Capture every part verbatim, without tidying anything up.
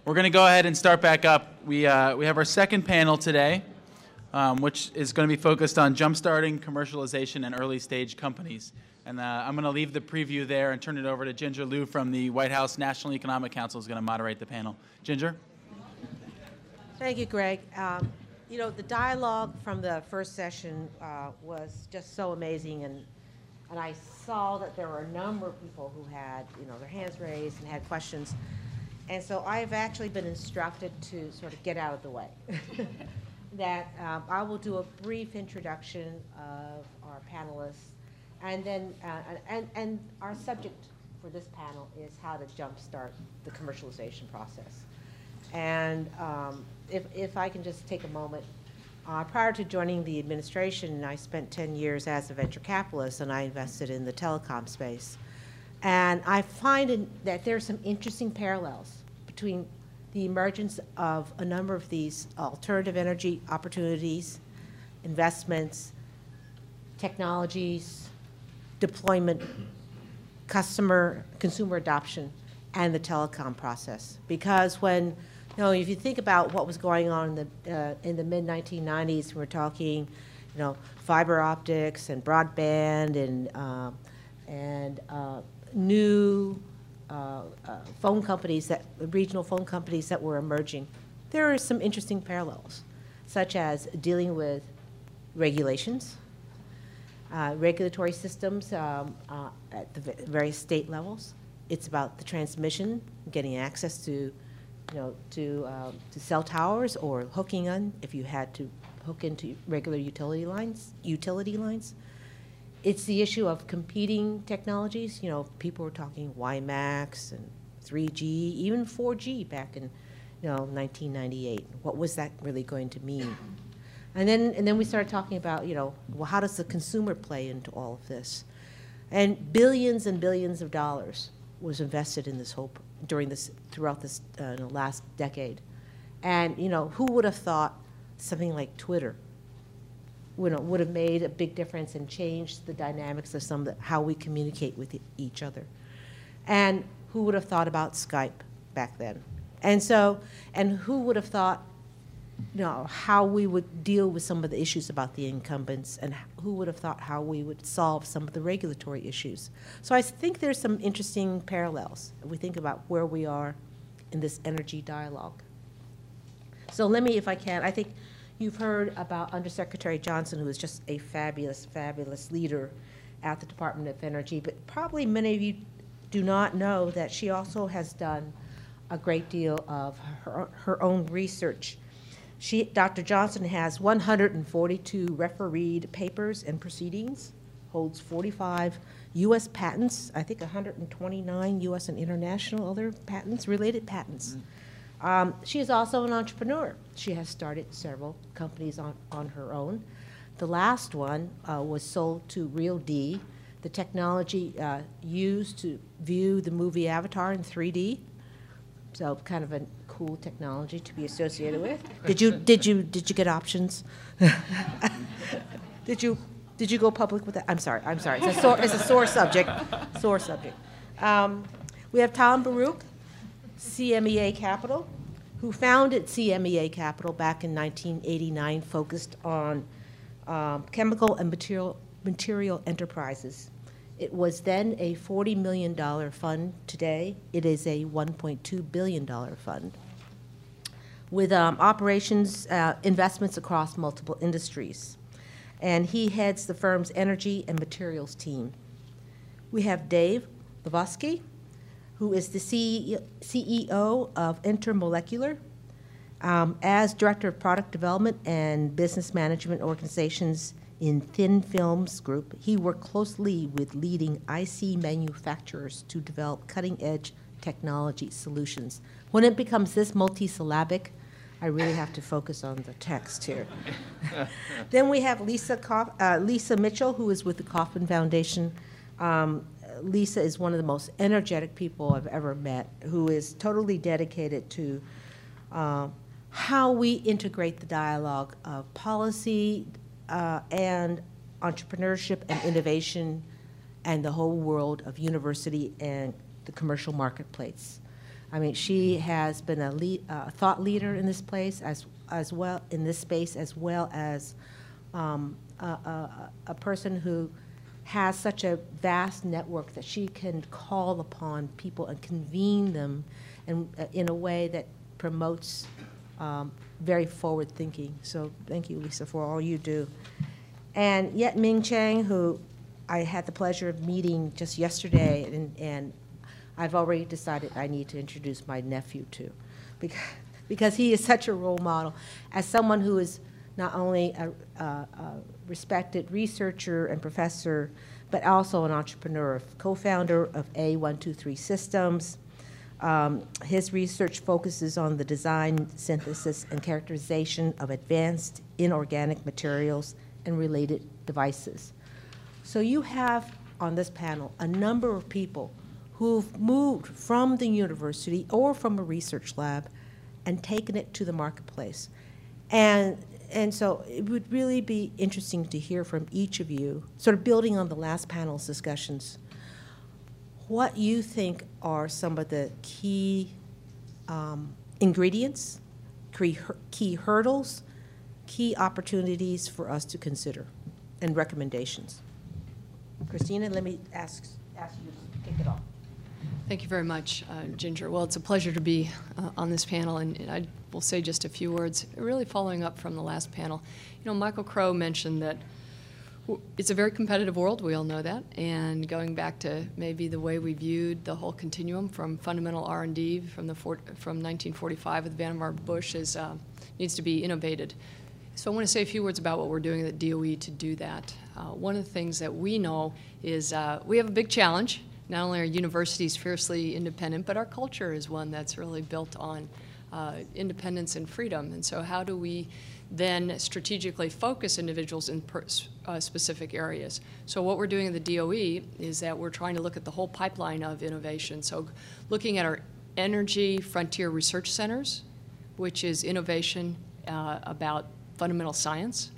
We're going to go ahead and start back up. We, uh, we have our second panel today, um, which is going to be focused on jumpstarting commercialization and early-stage companies. And uh, I'm going to leave the preview there and turn it over to Ginger Liu from the White House National Economic Council, who's going to moderate the panel. Ginger? Thank you, Greg. Um, you know, the dialogue from the first session uh, was just so amazing, and and I saw that there were a number of people who had, you know, their hands raised and had questions. And so I've actually been instructed to sort of get out of the way. that um, I will do a brief introduction of our panelists, and then uh, and and our subject for this panel is how to jumpstart the commercialization process. And um, if if I can just take a moment. Uh, prior to joining the administration, I spent ten years as a venture capitalist, and I invested in the telecom space. And I find in, that there are some interesting parallels between the emergence of a number of these alternative energy opportunities, investments, technologies, deployment, customer, consumer adoption, and the telecom process. Because when You know, if you think about what was going on in the uh, in the mid nineteen nineties, we're talking, you know, fiber optics and broadband and uh, and uh, new uh, uh, phone companies that regional phone companies that were emerging. There are some interesting parallels, such as dealing with regulations, uh, regulatory systems um, uh, at the various state levels. It's about the transmission, getting access to. You know, to um, to cell towers or hooking on if you had to hook into regular utility lines. Utility lines. It's the issue of competing technologies. You know, people were talking WiMAX and three G, even four G back in, you know, nineteen ninety-eight. What was that really going to mean? And then and then we started talking about, you know, well, how does the consumer play into all of this? And billions and billions of dollars was invested in this whole during this throughout this uh, last decade, and you know, who would have thought something like Twitter would have, would have made a big difference and changed the dynamics of some of the, how we communicate with each other, and who would have thought about Skype back then, and so and who would have thought, you know, how we would deal with some of the issues about the incumbents, and who would have thought how we would solve some of the regulatory issues. So I think there's some interesting parallels if we think about where we are in this energy dialogue. So let me, if I can, I think you've heard about Undersecretary Johnson, who is just a fabulous, fabulous leader at the Department of Energy, but probably many of you do not know that she also has done a great deal of her, her own research. She, Doctor Johnson has one hundred forty-two refereed papers and proceedings, holds forty-five U S patents, I think one hundred twenty-nine U S and international other patents, related patents. Mm-hmm. um, she is also an entrepreneur. She has started several companies on, on her own. The last one uh, was sold to Real D, the technology uh, used to view the movie Avatar in three D. So kind of a cool technology to be associated with. Did you did you did you get options? did you did you go public with that? I'm sorry. I'm sorry. It's a sore, it's a sore subject. Sore subject. Um, we have Tom Baruch, C M E A Capital, who founded C M E A Capital back in nineteen eighty-nine, focused on um, chemical and material material enterprises. It was then a forty million dollar fund. Today, it is a one point two billion dollar fund with um, operations, uh, investments across multiple industries. And he heads the firm's energy and materials team. We have Dave Levosky, who is the C E O of Intermolecular. Um, as Director of Product Development and Business Management Organizations in Thin Films Group, he worked closely with leading I C manufacturers to develop cutting-edge technology solutions. When it becomes this multisyllabic, I really have to focus on the text here. Then we have Lisa, Coff uh, Lisa Mitchell, who is with the Kauffman Foundation. Um, Lisa is one of the most energetic people I've ever met, who is totally dedicated to uh, how we integrate the dialogue of policy uh, and entrepreneurship and innovation and the whole world of university and the commercial marketplace. I mean, she has been a lead, uh, thought leader in this place as as well in this space, as well as um, a, a, a person who has such a vast network that she can call upon people and convene them, and uh, in a way that promotes um, very forward thinking. So thank you, Lisa, for all you do. And Yet Ming Chang, who I had the pleasure of meeting just yesterday, and, and I've already decided I need to introduce my nephew to, because, because he is such a role model. As someone who is not only a, a, a respected researcher and professor, but also an entrepreneur, co-founder of A one two three Systems. Um, his research focuses on the design, synthesis, and characterization of advanced inorganic materials and related devices. So you have on this panel a number of people who've moved from the university or from a research lab and taken it to the marketplace. And, and so it would really be interesting to hear from each of you, sort of building on the last panel's discussions, what you think are some of the key um, ingredients, key, key hurdles, key opportunities for us to consider, and recommendations. Christina, let me ask, ask you to kick it off. Thank you very much, uh, Ginger. Well, it's a pleasure to be uh, on this panel, and, and I will say just a few words, really following up from the last panel. You know, Michael Crow mentioned that it's a very competitive world, we all know that, and going back to maybe the way we viewed the whole continuum from fundamental R and D from, the for, from nineteen forty-five with Vannevar Bush is, uh, needs to be innovated. So I want to say a few words about what we're doing at the D O E to do that. Uh, one of the things that we know is uh, we have a big challenge. Not only are universities fiercely independent, but our culture is one that's really built on uh, independence and freedom. And so how do we then strategically focus individuals in per, uh, specific areas? So what we're doing at the D O E is that we're trying to look at the whole pipeline of innovation. So looking at our energy frontier research centers, which is innovation uh, about fundamental science,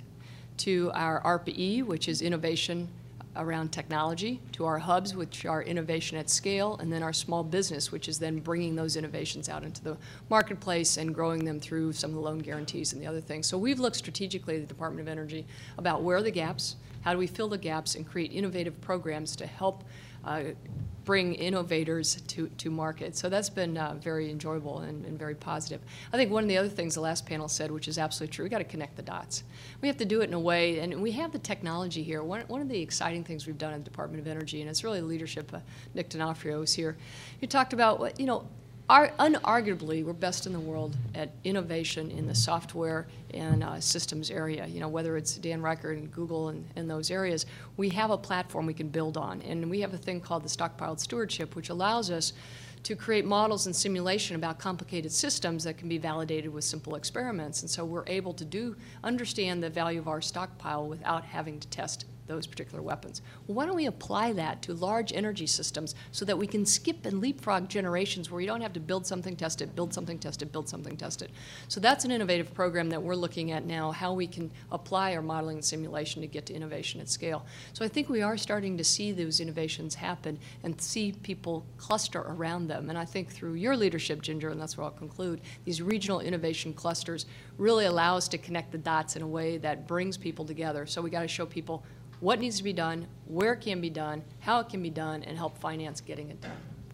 to our A R P E, which is innovation around technology, to our hubs, which are innovation at scale, and then our small business, which is then bringing those innovations out into the marketplace and growing them through some of the loan guarantees and the other things. So we've looked strategically at the Department of Energy about where are the gaps, how do we fill the gaps and create innovative programs to help uh, bring innovators to, to market. So that's been uh, very enjoyable and, and very positive. I think one of the other things the last panel said, which is absolutely true, we've got to connect the dots. We have to do it in a way, and we have the technology here. One, one of the exciting things we've done at the Department of Energy, and it's really leadership, uh, Nick D'Onofrio is here. You talked about, what you know, Our, unarguably, we're best in the world at innovation in the software and uh, systems area. You know, whether it's Dan Reichert and Google and, and those areas, we have a platform we can build on. And we have a thing called the stockpiled stewardship, which allows us to create models and simulation about complicated systems that can be validated with simple experiments. And so we're able to do understand the value of our stockpile without having to test those particular weapons. Well, why don't we apply that to large energy systems so that we can skip and leapfrog generations where you don't have to build something, test it, build something, test it, build something, test it. So that's an innovative program that we're looking at now, how we can apply our modeling and simulation to get to innovation at scale. So I think we are starting to see those innovations happen and see people cluster around them. And I think through your leadership, Ginger, and that's where I'll conclude, these regional innovation clusters really allow us to connect the dots in a way that brings people together. So we got to show people what needs to be done, where it can be done, how it can be done, and help finance getting it done.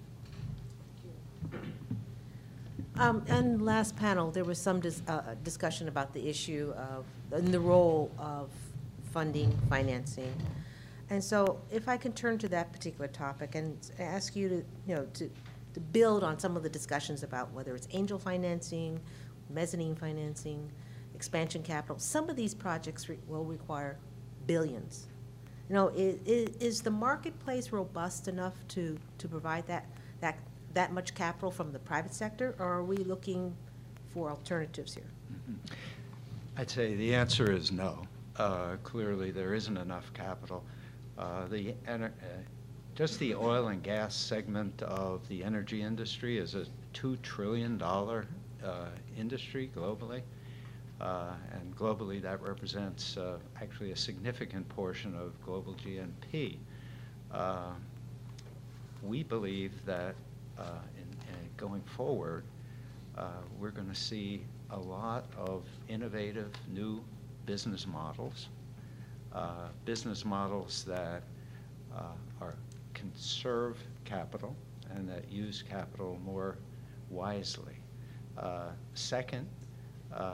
Um, and last panel, there was some dis uh, discussion about the issue of and the role of funding, financing. And so if I can turn to that particular topic and ask you to, you know, to, to build on some of the discussions about whether it's angel financing, mezzanine financing, expansion capital, some of these projects re will require billions. You know, is, is the marketplace robust enough to, to provide that, that, that much capital from the private sector, or are we looking for alternatives here? Mm-hmm. I'd say the answer is no. Uh, clearly, there isn't enough capital. Uh, the, uh, just the oil and gas segment of the energy industry is a two trillion dollar uh, industry globally. Uh, and globally, that represents uh, actually a significant portion of global G N P. Uh, we believe that uh, in, in going forward, uh, we're going to see a lot of innovative new business models, uh, business models that uh, are conserve capital and that use capital more wisely. Uh, second, uh,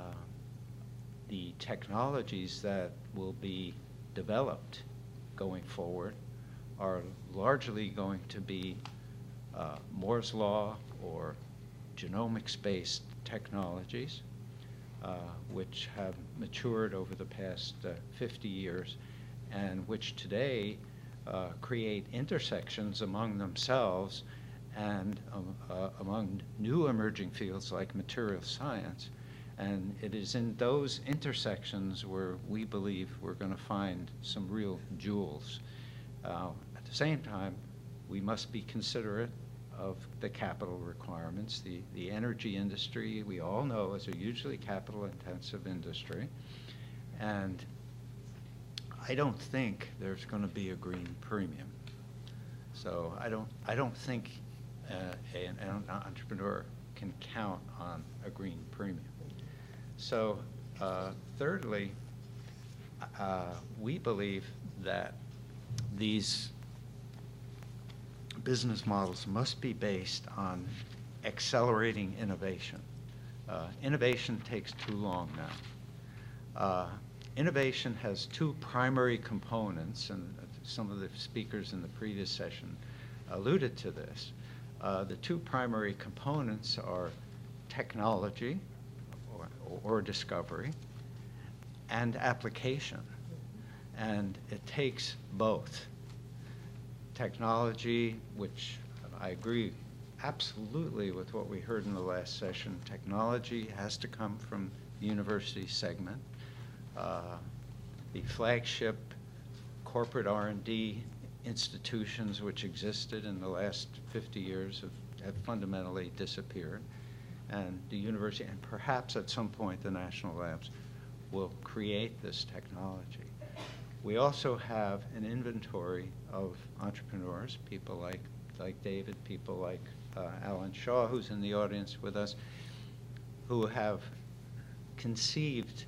the technologies that will be developed going forward are largely going to be uh, Moore's Law or genomics-based technologies, uh, which have matured over the past uh, fifty years, and which today uh, create intersections among themselves and um, uh, among new emerging fields like material science. And it is in those intersections where we believe we're going to find some real jewels. Uh, at the same time, we must be considerate of the capital requirements. The, the energy industry, we all know, is a hugely capital-intensive industry. And I don't think there's going to be a green premium. So I don't, I don't think uh, an, an entrepreneur can count on a green premium. So uh, thirdly, uh, we believe that these business models must be based on accelerating innovation. Uh, innovation takes too long now. Uh, innovation has two primary components, and some of the speakers in the previous session alluded to this. Uh, the two primary components are technology, or, or discovery, and application. And it takes both. Technology, which I agree absolutely with what we heard in the last session, technology has to come from the university segment. Uh, the flagship corporate R and D institutions which existed in the last fifty years have, have fundamentally disappeared. And the university, and perhaps at some point the national labs, will create this technology. We also have an inventory of entrepreneurs, people like, like David, people like uh, Alan Shaw, who's in the audience with us, who have conceived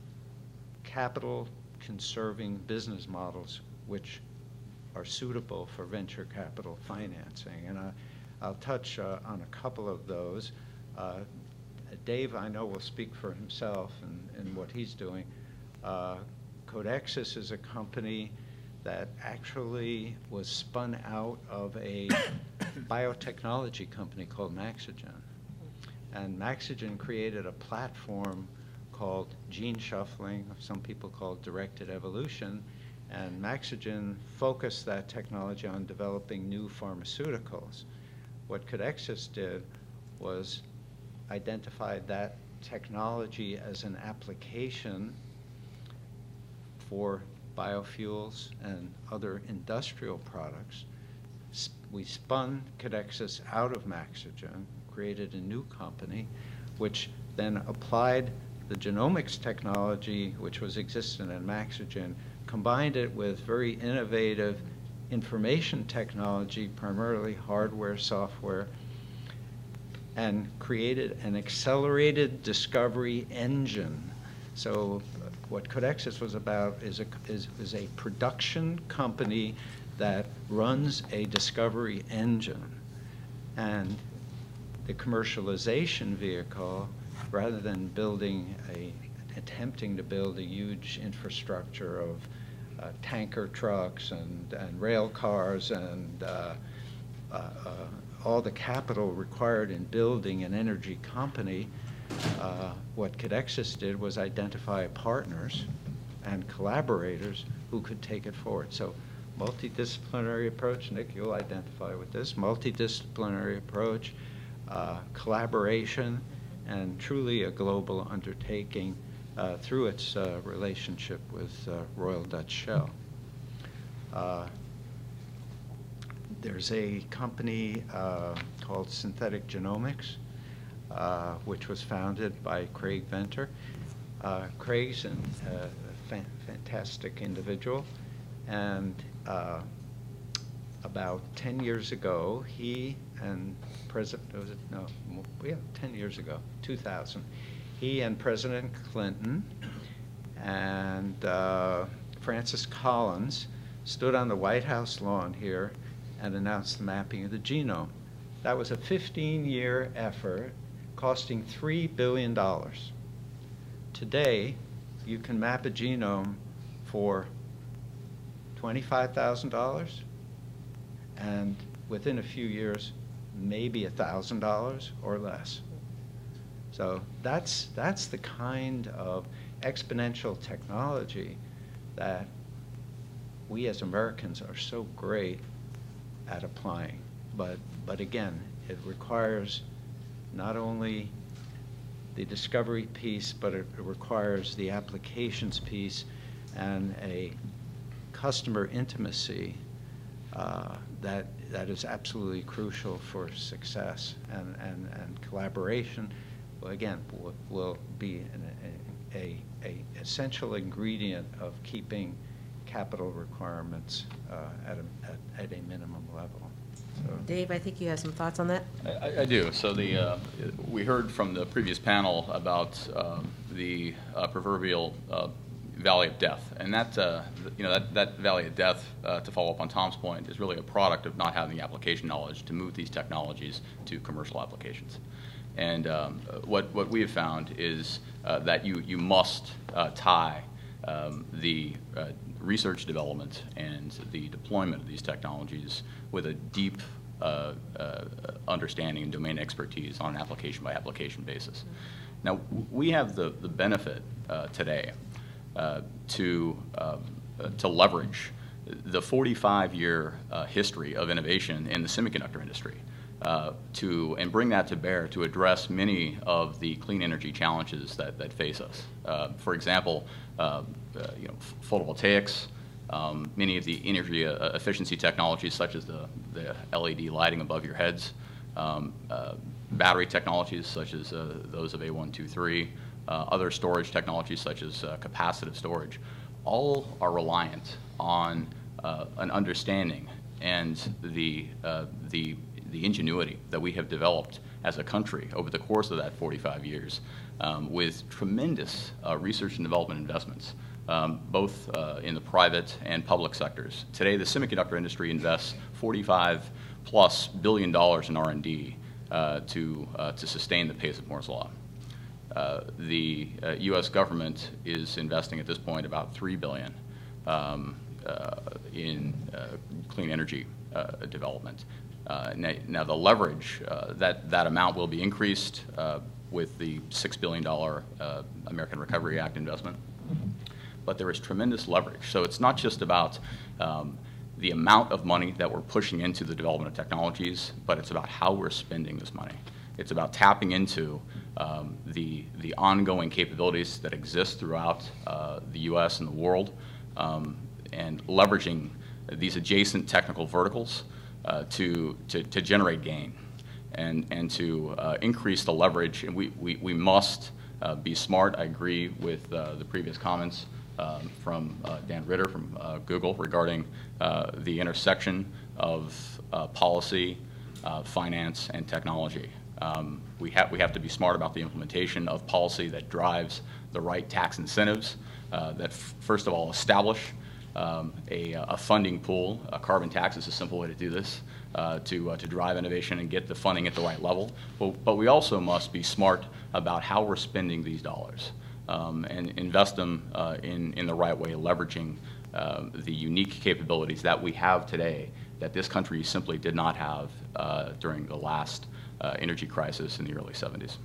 capital-conserving business models which are suitable for venture capital financing. And I, I'll touch uh, on a couple of those. Uh, Dave, I know, will speak for himself and, and what he's doing. Uh, Codexis is a company that actually was spun out of a biotechnology company called Maxygen. And Maxygen created a platform called gene shuffling, some people call it directed evolution, and Maxygen focused that technology on developing new pharmaceuticals. What Codexis did was identify that technology as an application for biofuels and other industrial products. We spun Codexis out of Maxygen, created a new company, which then applied the genomics technology, which was existent in Maxygen, combined it with very innovative information technology, primarily hardware, software, and created an accelerated discovery engine. So what Codexis was about is a, is, is a production company that runs a discovery engine. And the commercialization vehicle, rather than building a, attempting to build a huge infrastructure of uh, tanker trucks and, and rail cars and uh, uh, uh, all the capital required in building an energy company, uh, what Codexis did was identify partners and collaborators who could take it forward. So multidisciplinary approach, Nick, you'll identify with this, multidisciplinary approach, uh, collaboration, and truly a global undertaking uh, through its uh, relationship with uh, Royal Dutch Shell. Uh, there's a company uh, called Synthetic Genomics, uh, which was founded by Craig Venter. Uh, Craig's an, uh, a fan fantastic individual, and uh, about ten years ago, he and President, was it, no, yeah, ten years ago, two thousand, he and President Clinton and uh, Francis Collins stood on the White House lawn here and announced the mapping of the genome. That was a fifteen-year effort costing three billion dollars. Today, you can map a genome for twenty-five thousand dollars, and within a few years, maybe one thousand dollars or less. So that's, that's the kind of exponential technology that we as Americans are so great at applying. But, but again, it requires not only the discovery piece, but it requires the applications piece and a customer intimacy uh, that, that is absolutely crucial for success. And, and, and collaboration, well, again, will, will be an, a, a essential ingredient of keeping capital requirements uh, at, a, at, at a minimum level. So. Dave, I think you have some thoughts on that? I, I do. So the uh, we heard from the previous panel about um, the uh, proverbial uh, valley of death, and that uh, you know that, that valley of death, uh, to follow up on Tom's point, is really a product of not having the application knowledge to move these technologies to commercial applications. And um, what what we have found is uh, that you you must uh, tie um, the uh, research development and the deployment of these technologies with a deep uh, uh, understanding and domain expertise on an application-by-application basis. Now, we have the, the benefit uh, today uh, to, um, uh, to leverage the forty-five year uh, history of innovation in the semiconductor industry uh, to, and bring that to bear to address many of the clean energy challenges that, that face us. Uh, for example, uh, uh, you know, photovoltaics, Um, many of the energy uh, efficiency technologies, such as the, the L E D lighting above your heads, um, uh, battery technologies, such as uh, those of A one two three, uh, other storage technologies, such as uh, capacitive storage, all are reliant on uh, an understanding and the, uh, the, the ingenuity that we have developed as a country over the course of that forty-five years um, with tremendous uh, research and development investments. Um, both uh, in the private and public sectors. Today, the semiconductor industry invests forty-five plus billion dollars in R and D uh, to, uh, to sustain the pace of Moore's Law. Uh, the uh, U S government is investing at this point about three billion dollars um, uh, in uh, clean energy uh, development. Uh, now, now, the leverage, uh, that, that amount will be increased uh, with the six billion dollars uh, American Recovery Act investment. But there is tremendous leverage. So it's not just about um, the amount of money that we're pushing into the development of technologies, but it's about how we're spending this money. It's about tapping into um, the, the ongoing capabilities that exist throughout uh, the U S and the world, um, and leveraging these adjacent technical verticals uh, to, to, to generate gain and, and to uh, increase the leverage. And we, we, we must uh, be smart. I agree with uh, the previous comments Um, from uh, Dan Ritter from uh, Google regarding uh, the intersection of uh, policy, uh, finance, and technology. Um, we, ha we have to be smart about the implementation of policy that drives the right tax incentives, uh, that f first of all establish um, a, a funding pool. A carbon tax is a simple way to do this, uh, to, uh, to drive innovation and get the funding at the right level. But, but we also must be smart about how we're spending these dollars. Um, and invest them uh, in, in the right way, leveraging uh, the unique capabilities that we have today that this country simply did not have uh, during the last uh, energy crisis in the early seventies.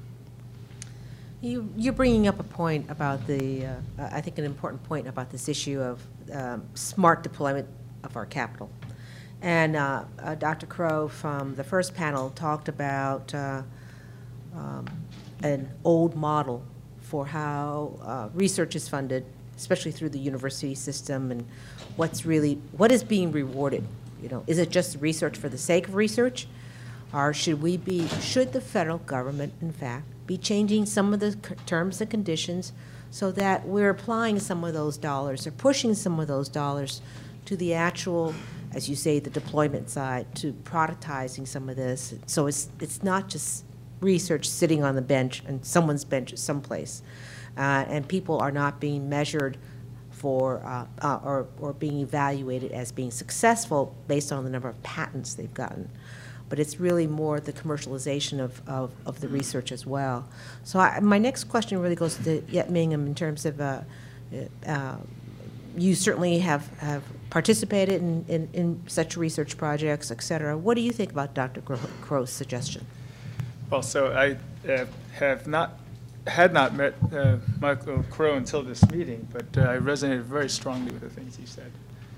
You, you're bringing up a point about the, uh, I think an important point about this issue of um, smart deployment of our capital. And uh, uh, Doctor Crow from the first panel talked about uh, um, an old model for how uh, research is funded, especially through the university system, and what's really, what is being rewarded? You know, is it just research for the sake of research? Or should we be, should the federal government, in fact, be changing some of the terms and conditions so that we're applying some of those dollars or pushing some of those dollars to the actual as you say, the deployment side to productizing some of this. So it's, it's not just research sitting on the bench and someone's bench someplace. Uh, and people are not being measured for, uh, uh, or, or being evaluated as being successful based on the number of patents they've gotten. But it's really more the commercialization of, of, of the research as well. So I, my next question really goes to Yet Mingham in terms of, uh, uh, you certainly have, have participated in, in, in such research projects, et cetera. What do you think about Doctor Crow's suggestion? Well, so I uh, have not, had not met uh, Michael Crow until this meeting, but uh, I resonated very strongly with the things he said.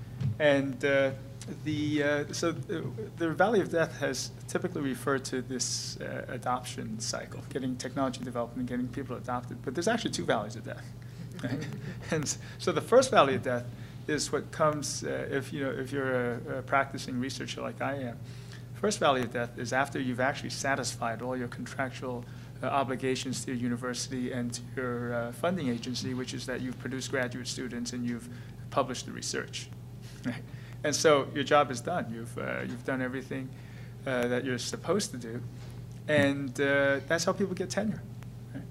And uh, the, uh, so the, the Valley of Death has typically referred to this uh, adoption cycle, getting technology developed and getting people adopted. But there's actually two valleys of death. Right? And so the first valley of death is what comes uh, if, you know, if you're a, a practicing researcher like I am. First valley of death is after you've actually satisfied all your contractual uh, obligations to your university and to your uh, funding agency, which is that you've produced graduate students and you've published the research. Right? And so your job is done. You've, uh, you've done everything uh, that you're supposed to do. And uh, that's how people get tenure. Right?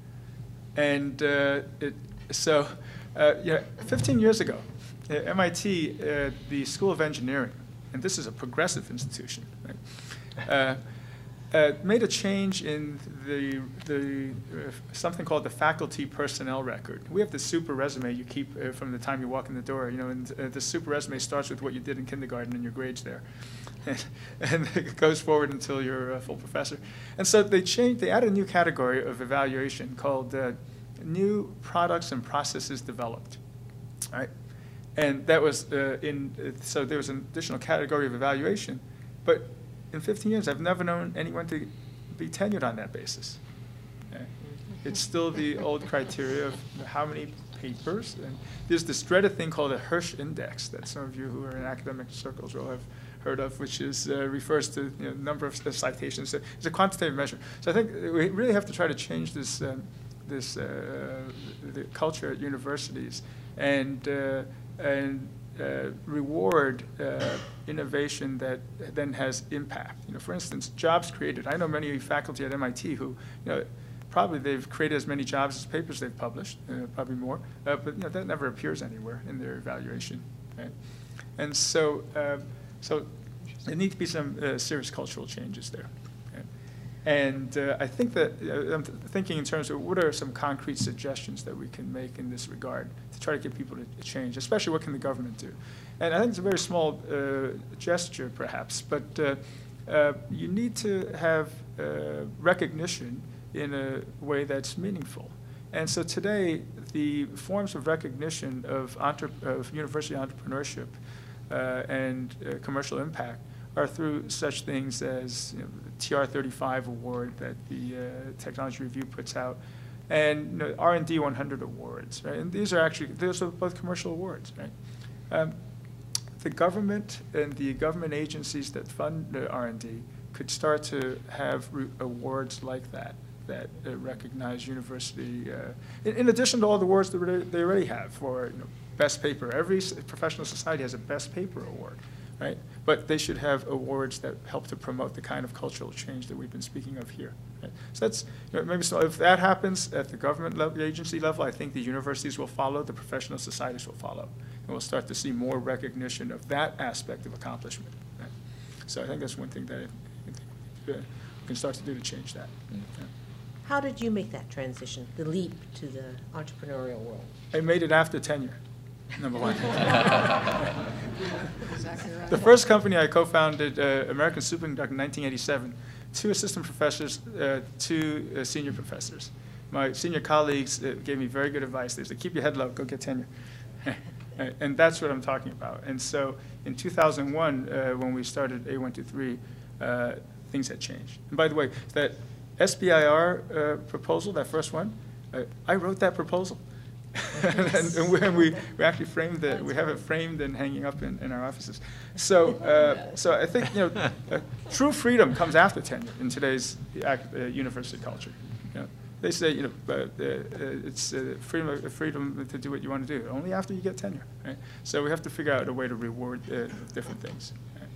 And uh, it, so uh, you know, fifteen years ago, at M I T, uh, the School of Engineering, and this is a progressive institution, right, uh, uh, made a change in the, the uh, something called the faculty personnel record. We have the super resume you keep uh, from the time you walk in the door, you know, and uh, the super resume starts with what you did in kindergarten and your grades there. And, and it goes forward until you're a full professor. And so they changed, they added a new category of evaluation called uh, new products and processes developed, right? And that was uh, in, uh, so there was an additional category of evaluation. But in fifteen years, I've never known anyone to be tenured on that basis. Okay? It's still the old criteria of how many papers. And there's this dreaded thing called a Hirsch index that some of you who are in academic circles will have heard of, which is, uh, refers to you know, number of citations. It's a quantitative measure. So I think we really have to try to change this, um, this uh, the culture at universities and uh, and uh, reward uh, innovation that then has impact. You know, for instance, jobs created. I know many faculty at M I T who, you know, probably they've created as many jobs as papers they've published, uh, probably more, uh, but you know, that never appears anywhere in their evaluation, right? And so, uh, so there need to be some uh, serious cultural changes there. And uh, I think that, uh, I'm th thinking in terms of what are some concrete suggestions that we can make in this regard to try to get people to, to change, especially what can the government do? And I think it's a very small uh, gesture, perhaps, but uh, uh, you need to have uh, recognition in a way that's meaningful. And so today, the forms of recognition of, entre of university entrepreneurship uh, and uh, commercial impact are through such things as you know, the T R thirty-five award that the uh, Technology Review puts out, and you know, R and D one hundred awards, right? And these are actually, those are both commercial awards, right? Um, the government and the government agencies that fund the R and D could start to have re awards like that, that uh, recognize university, uh, in, in addition to all the awards that they already have for you know, best paper. Every professional society has a best paper award. Right? But they should have awards that help to promote the kind of cultural change that we've been speaking of here. Right? So that's, you know, maybe so if that happens at the government level, agency level, I think the universities will follow, the professional societies will follow. And we'll start to see more recognition of that aspect of accomplishment. Right? So I think that's one thing that I think uh, we can start to do to change that. Yeah. How did you make that transition, the leap to the entrepreneurial world? I made it after tenure. Number one. Exactly right. The first company I co-founded, uh, American Superconductor, in nineteen eighty-seven, two assistant professors, uh, two uh, senior professors. My senior colleagues uh, gave me very good advice. They said, keep your head low, go get tenure. And that's what I'm talking about. And so in two thousand one, uh, when we started A one two three, uh, things had changed. And by the way, that S B I R uh, proposal, that first one, uh, I wrote that proposal. and, and, we, and we, we actually framed it, we have it framed and hanging up in, in our offices. So, uh, so I think, you know, uh, true freedom comes after tenure in today's uh, university culture. You know, they say, you know, uh, uh, it's uh, freedom, freedom to do what you want to do, only after you get tenure. Right? So we have to figure out a way to reward uh, different things. Right?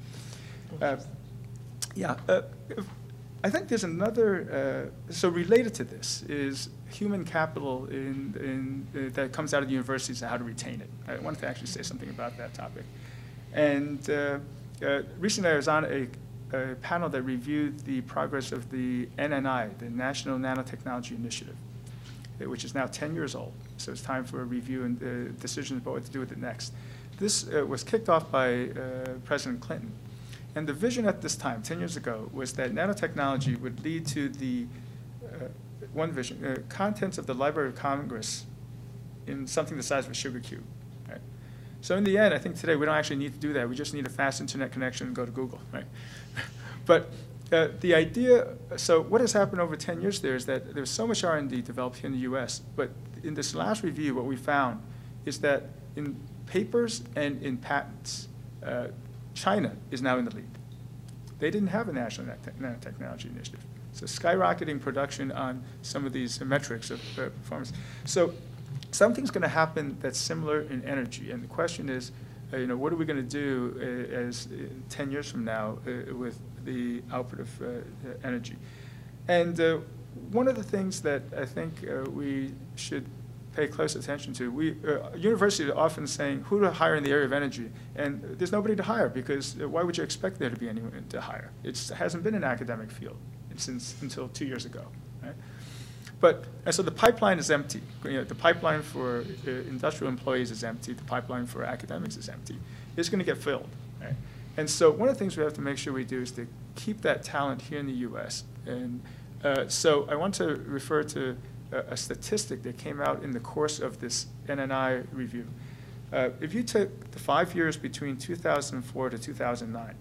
Uh, Yeah, uh, if- I think there's another, uh, so related to this is human capital in, in, uh, that comes out of the universities and how to retain it. I wanted to actually say something about that topic. And uh, uh, recently I was on a, a panel that reviewed the progress of the N N I, the National Nanotechnology Initiative, uh, which is now ten years old. So it's time for a review and uh, decisions about what to do with it next. This uh, was kicked off by uh, President Clinton. And the vision at this time, ten years ago, was that nanotechnology would lead to the, uh, one vision, uh, contents of the Library of Congress in something the size of a sugar cube. Right? So in the end, I think today we don't actually need to do that. We just need a fast internet connection and go to Google. Right? But uh, the idea, so what has happened over ten years there is that there's so much R and D developed here in the U S, but in this last review, what we found is that in papers and in patents, uh, China is now in the lead. They didn't have a national nanotechnology initiative. So skyrocketing production on some of these metrics of uh, performance. So something's going to happen that's similar in energy. And the question is, uh, you know, what are we going to do uh, as uh, ten years from now uh, with the output of uh, energy? And uh, one of the things that I think uh, we should pay close attention to. We, uh, universities are often saying who to hire in the area of energy, and there's nobody to hire because uh, why would you expect there to be anyone to hire? It's, it hasn't been an academic field since until two years ago, right? But, and so the pipeline is empty. You know, the pipeline for uh, industrial employees is empty. The pipeline for academics is empty. It's going to get filled, right? And so one of the things we have to make sure we do is to keep that talent here in the U S. And uh, so I want to refer to a statistic that came out in the course of this N N I review. Uh, if you took the five years between two thousand four to two thousand nine,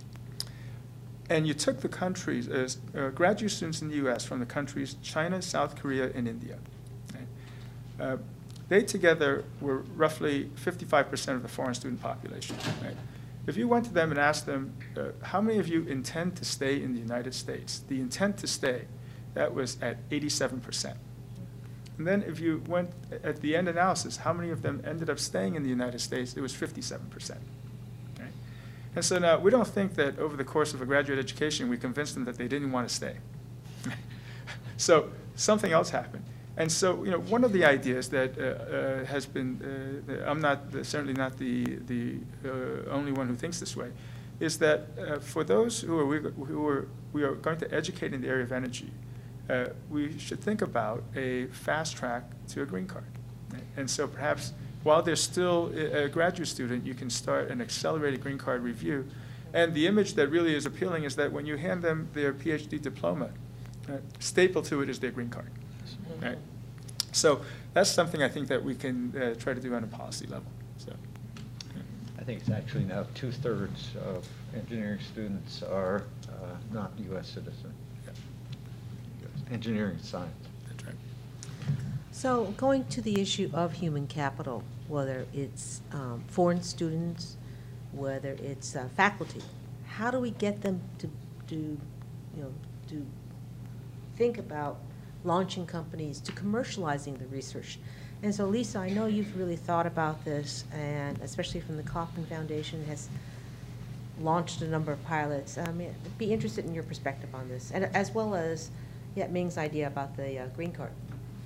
and you took the countries, as uh, graduate students in the U S from the countries China, South Korea, and India, right? uh, they together were roughly fifty-five percent of the foreign student population. Right? If you went to them and asked them, uh, how many of you intend to stay in the United States? The intent to stay, that was at eighty-seven percent. And then if you went at the end analysis, how many of them ended up staying in the United States? It was fifty-seven percent. Okay? And so now we don't think that over the course of a graduate education we convinced them that they didn't want to stay. So something else happened. And so, you know, one of the ideas that uh, uh, has been, uh, I'm not, certainly not the, the uh, only one who thinks this way, is that uh, for those who are, we, who are, we are going to educate in the area of energy, Uh, we should think about a fast track to a green card. Right? And so perhaps while they're still a graduate student, you can start an accelerated green card review. And the image that really is appealing is that when you hand them their PhD diploma, uh, stapled to it is their green card. Right? So that's something I think that we can uh, try to do on a policy level. So, yeah. I think it's actually now two-thirds of engineering students are uh, not U S citizens. Engineering science. That's right. So going to the issue of human capital, whether it's um, foreign students, whether it's uh, faculty, how do we get them to do, you know, to think about launching companies, to commercializing the research? And so, Lisa, I know you've really thought about this, and especially from the Kauffman Foundation has launched a number of pilots. I mean, I'd be interested in your perspective on this, and as well as Yeah, Ming's idea about the uh, green card.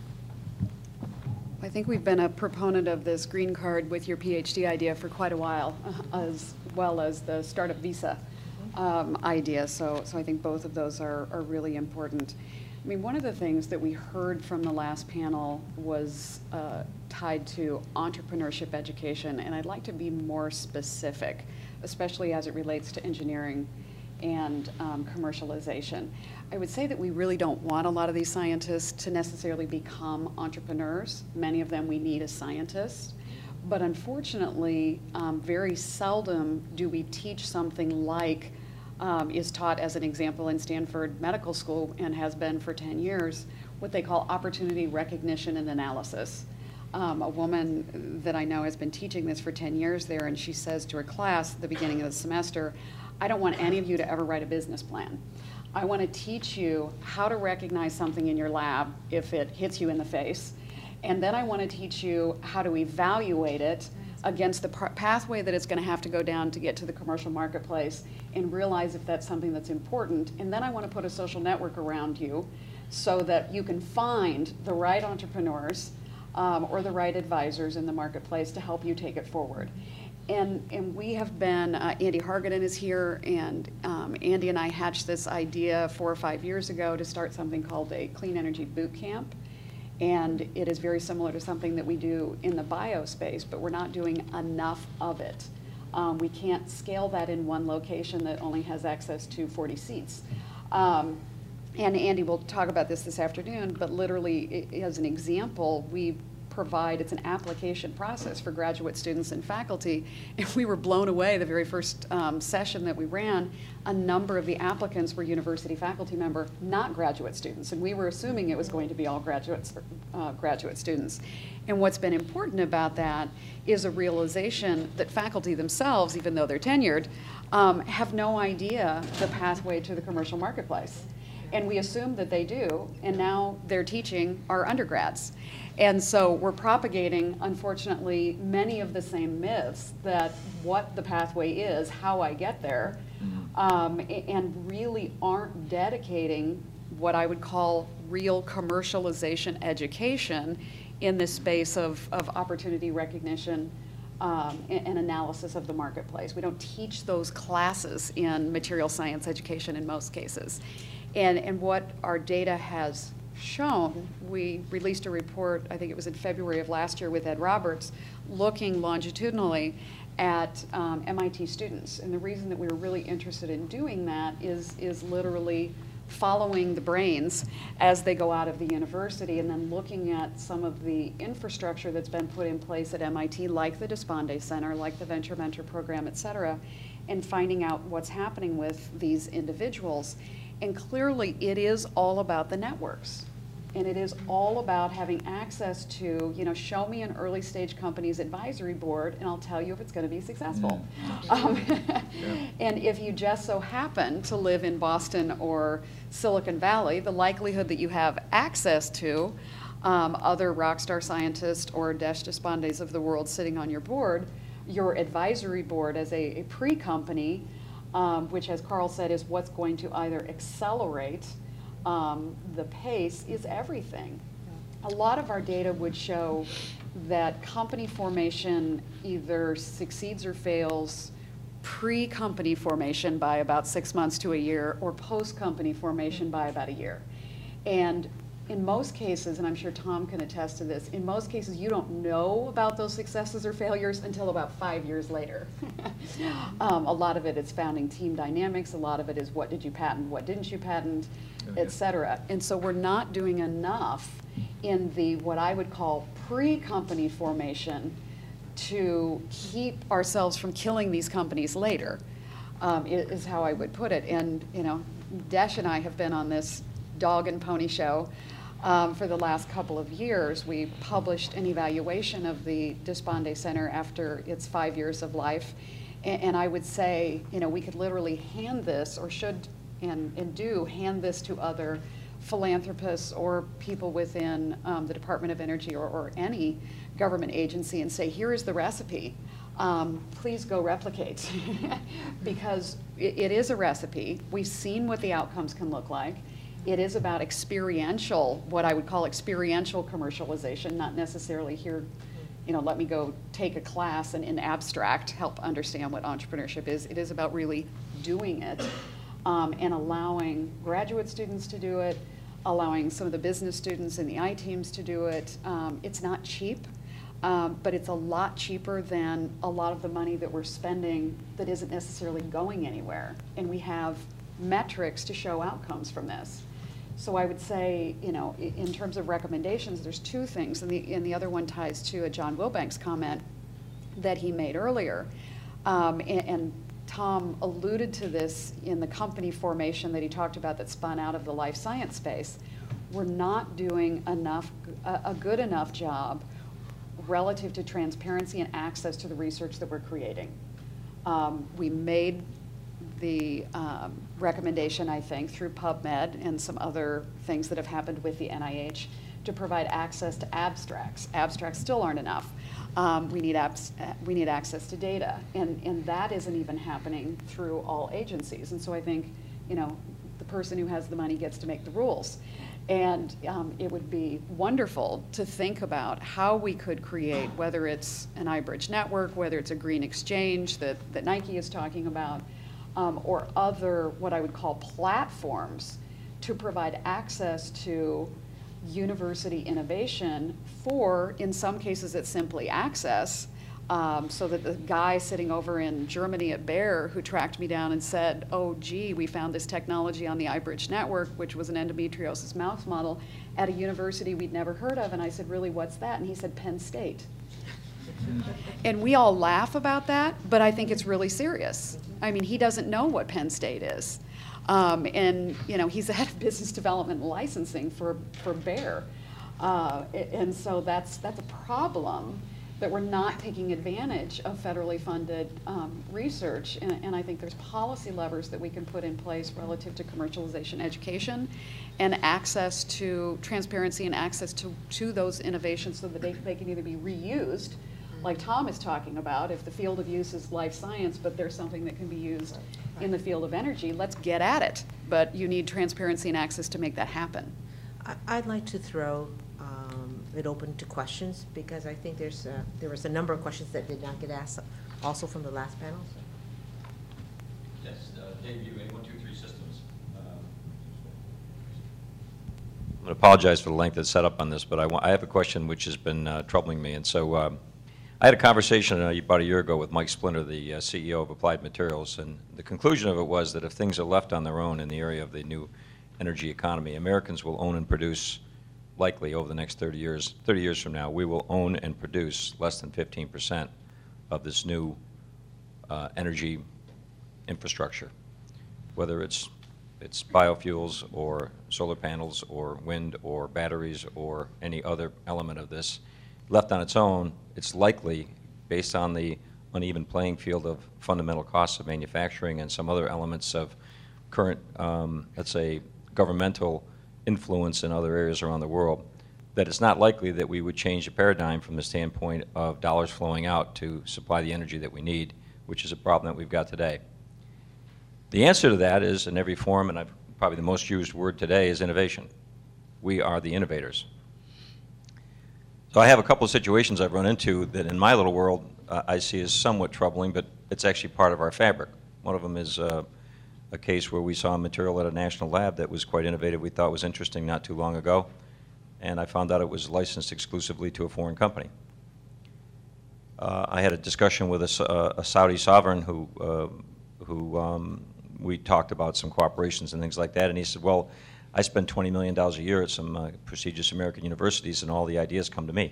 I think we've been a proponent of this green card with your PhD idea for quite a while, uh, as well as the startup visa um, idea. So, so I think both of those are, are really important. I mean, one of the things that we heard from the last panel was uh, tied to entrepreneurship education, and I'd like to be more specific, especially as it relates to engineering and um, commercialization. I would say that we really don't want a lot of these scientists to necessarily become entrepreneurs. Many of them we need as scientists. But unfortunately, um, very seldom do we teach something like um, is taught as an example in Stanford Medical School and has been for ten years, what they call opportunity recognition and analysis. Um, a woman that I know has been teaching this for ten years there, and she says to her class at the beginning of the semester, I don't want any of you to ever write a business plan. I want to teach you how to recognize something in your lab if it hits you in the face. And then I want to teach you how to evaluate it against the par- pathway that it's going to have to go down to get to the commercial marketplace, and realize if that's something that's important. And then I want to put a social network around you so that you can find the right entrepreneurs um, or the right advisors in the marketplace to help you take it forward. And, and we have been, uh, Andy Hargadon is here, and um, Andy and I hatched this idea four or five years ago to start something called a Clean Energy Boot Camp. And it is very similar to something that we do in the bio space, but we're not doing enough of it. Um, we can't scale that in one location that only has access to forty seats. Um, and Andy will talk about this this afternoon, but literally, i- as an example, we provide, it's an application process for graduate students and faculty. And we were blown away the very first um, session that we ran. A number of the applicants were university faculty member, not graduate students. And we were assuming it was going to be all graduates, uh, graduate students. And what's been important about that is a realization that faculty themselves, even though they're tenured, um, have no idea the pathway to the commercial marketplace. And we assume that they do, and now they're teaching our undergrads. And so we're propagating, unfortunately, many of the same myths that what the pathway is, how I get there, um, and really aren't dedicating what I would call real commercialization education in this space of, of opportunity recognition um, and, and analysis of the marketplace. We don't teach those classes in material science education in most cases. And, and what our data has shown, we released a report, I think it was in February of last year with Ed Roberts, looking longitudinally at um, M I T students. And the reason that we were really interested in doing that is, is literally following the brains as they go out of the university, and then looking at some of the infrastructure that's been put in place at M I T, like the Despondé Center, like the Venture Mentor Program, et cetera, and finding out what's happening with these individuals. And clearly, it is all about the networks. And it is all about having access to, you know, show me an early stage company's advisory board, and I'll tell you if it's going to be successful. Mm. Um, yeah. And if you just so happen to live in Boston or Silicon Valley, the likelihood that you have access to um, other rock star scientists or Desh Despondés of the world sitting on your board, your advisory board as a, a pre-company, Um, which, as Carl said, is what's going to either accelerate um, the pace, is everything. A lot of our data would show that company formation either succeeds or fails pre-company formation by about six months to a year, or post-company formation by about a year. And in most cases, and I'm sure Tom can attest to this, in most cases you don't know about those successes or failures until about five years later. um, a lot of it is founding team dynamics, a lot of it is what did you patent, what didn't you patent, okay, et cetera. And so we're not doing enough in the, what I would call pre-company formation, to keep ourselves from killing these companies later, um, is how I would put it. And, you know, Desh and I have been on this dog and pony show Um, for the last couple of years. We published an evaluation of the Despondé Center after its five years of life. And, and I would say, you know, we could literally hand this, or should and, and do hand this to other philanthropists or people within um, the Department of Energy, or, or any government agency, and say, here is the recipe. Um, please go replicate. Because it, it is a recipe. We've seen what the outcomes can look like. It is about experiential, what I would call experiential commercialization, not necessarily here, you know, let me go take a class and in abstract help understand what entrepreneurship is. It is about really doing it um, and allowing graduate students to do it, allowing some of the business students and the I teams to do it. Um, it's not cheap, um, but it's a lot cheaper than a lot of the money that we're spending that isn't necessarily going anywhere. And we have metrics to show outcomes from this. So I would say, you know, in terms of recommendations, there's two things, and the, and the other one ties to a John Wilbanks comment that he made earlier. Um, and, and Tom alluded to this in the company formation that he talked about that spun out of the life science space. We're not doing enough, a, a good enough job relative to transparency and access to the research that we're creating. Um, we made the um, recommendation, I think, through PubMed and some other things that have happened with the N I H to provide access to abstracts. Abstracts still aren't enough. Um, we need abs we need access to data, and and that isn't even happening through all agencies. And so I think, you know, the person who has the money gets to make the rules. And um, it would be wonderful to think about how we could create, whether it's an iBridge network, whether it's a green exchange that, that Nike is talking about, um, or other what I would call platforms to provide access to university innovation for, in some cases, it's simply access. Um, so that the guy sitting over in Germany at Bayer who tracked me down and said, oh, gee, we found this technology on the iBridge network, which was an endometriosis mouse model at a university we'd never heard of. And I said, really, what's that? And he said, Penn State. And we all laugh about that, but I think it's really serious. I mean, he doesn't know what Penn State is. Um, and, you know, he's the head of business development and licensing for, for Bayer. Uh, and so that's, that's a problem, that we're not taking advantage of federally funded um, research. And, and I think there's policy levers that we can put in place relative to commercialization education and access to transparency and access to, to those innovations so that they, they can either be reused, like Tom is talking about. If the field of use is life science, but there's something that can be used in the field of energy, let's get at it. But you need transparency and access to make that happen. I- I'd like to throw it open to questions, because I think there's uh, there was a number of questions that did not get asked also from the last panel. So. Yes, uh, Dave, you A one two three Systems. Um, I'm going to apologize for the length of the setup on this, but I, want, I have a question which has been uh, troubling me. And so um, I had a conversation uh, about a year ago with Mike Splinter, the uh, C E O of Applied Materials, and the conclusion of it was that if things are left on their own in the area of the new energy economy, Americans will own and produce, likely over the next thirty years, thirty years from now, we will own and produce less than fifteen percent of this new uh, energy infrastructure, whether it's it's biofuels or solar panels or wind or batteries or any other element of this. Left on its own, it's likely, based on the uneven playing field of fundamental costs of manufacturing and some other elements of current, um, let's say, governmental influence in other areas around the world, that it's not likely that we would change the paradigm from the standpoint of dollars flowing out to supply the energy that we need, which is a problem that we've got today. The answer to that is, in every form, and I've, probably the most used word today is innovation. We are the innovators. So I have a couple of situations I've run into that in my little world uh, I see as somewhat troubling, but it's actually part of our fabric. One of them is uh, a case where we saw a material at a national lab that was quite innovative, we thought was interesting not too long ago, and I found out it was licensed exclusively to a foreign company. Uh, I had a discussion with a, uh, a Saudi sovereign who, uh, who um, we talked about some cooperations and things like that, and he said, well, I spend twenty million dollars a year at some uh, prestigious American universities, and all the ideas come to me.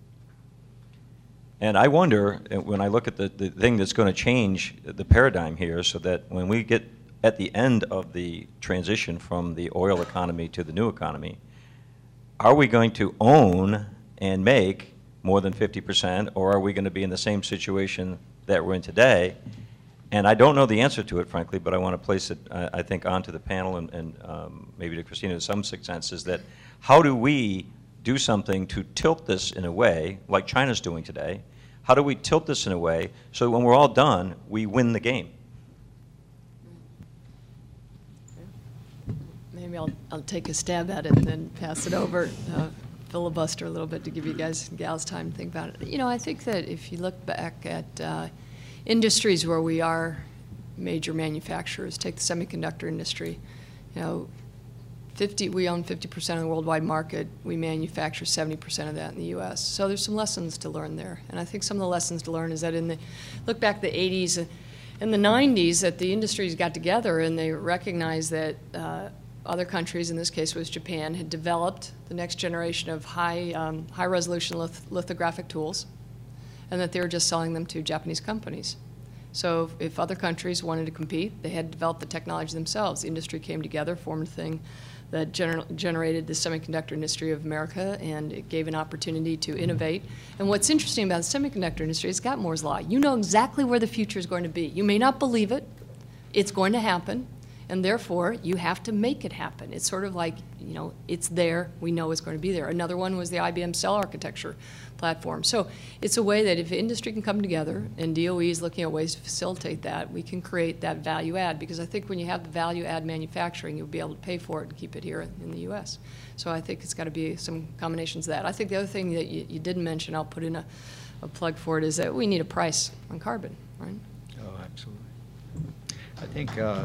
And I wonder, when I look at the, the thing that's going to change the paradigm here, so that when we get at the end of the transition from the oil economy to the new economy, are we going to own and make more than fifty percent, or are we going to be in the same situation that we're in today? And I don't know the answer to it, frankly, but I want to place it, uh, I think, onto the panel and, and um, maybe to Christina in some sense, is that how do we do something to tilt this in a way, like China's doing today? How do we tilt this in a way so that when we're all done, we win the game? Maybe I'll, I'll take a stab at it and then pass it over, uh, filibuster a little bit to give you guys and gals time to think about it. You know, I think that if you look back at uh, industries where we are major manufacturers, take the semiconductor industry, you know, fifty, we own fifty percent of the worldwide market. We manufacture seventy percent of that in the U S. So there's some lessons to learn there. And I think some of the lessons to learn is that in the, look back at the eighties and the nineties, that the industries got together and they recognized that uh, other countries, in this case was Japan, had developed the next generation of high, um, high resolution lith lithographic tools, and that they were just selling them to Japanese companies. So if other countries wanted to compete, they had to develop the technology themselves. The industry came together, formed a thing that gener generated the semiconductor industry of America, and it gave an opportunity to innovate. And what's interesting about the semiconductor industry is it's got Moore's Law. You know exactly where the future is going to be. You may not believe it. It's going to happen. And therefore, you have to make it happen. It's sort of like, you know, it's there, we know it's going to be there. Another one was the I B M cell architecture platform. So it's a way that if industry can come together, and D O E is looking at ways to facilitate that, we can create that value add. Because I think when you have the value add manufacturing, you'll be able to pay for it and keep it here in the U S. So I think it's got to be some combinations of that. I think the other thing that you, you didn't mention, I'll put in a, a plug for it, is that we need a price on carbon, right? Oh, absolutely. I think, uh,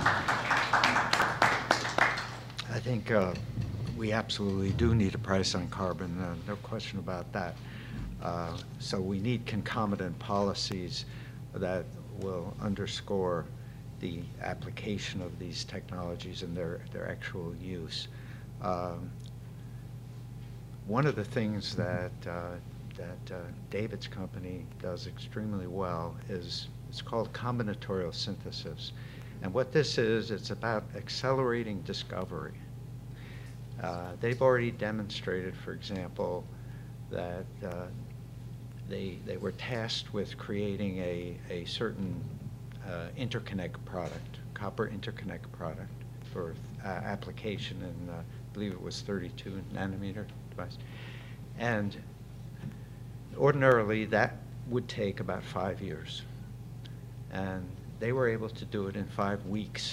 I think uh, we absolutely do need a price on carbon, uh, no question about that. Uh, so we need concomitant policies that will underscore the application of these technologies and their, their actual use. Um, one of the things that, uh, that uh, David's company does extremely well is it's called combinatorial synthesis. And what this is, it's about accelerating discovery. Uh, they've already demonstrated, for example, that uh, they, they were tasked with creating a, a certain uh, interconnect product, copper interconnect product for uh, application in, uh, I believe it was thirty-two nanometer device. And ordinarily, that would take about five years. And they were able to do it in five weeks.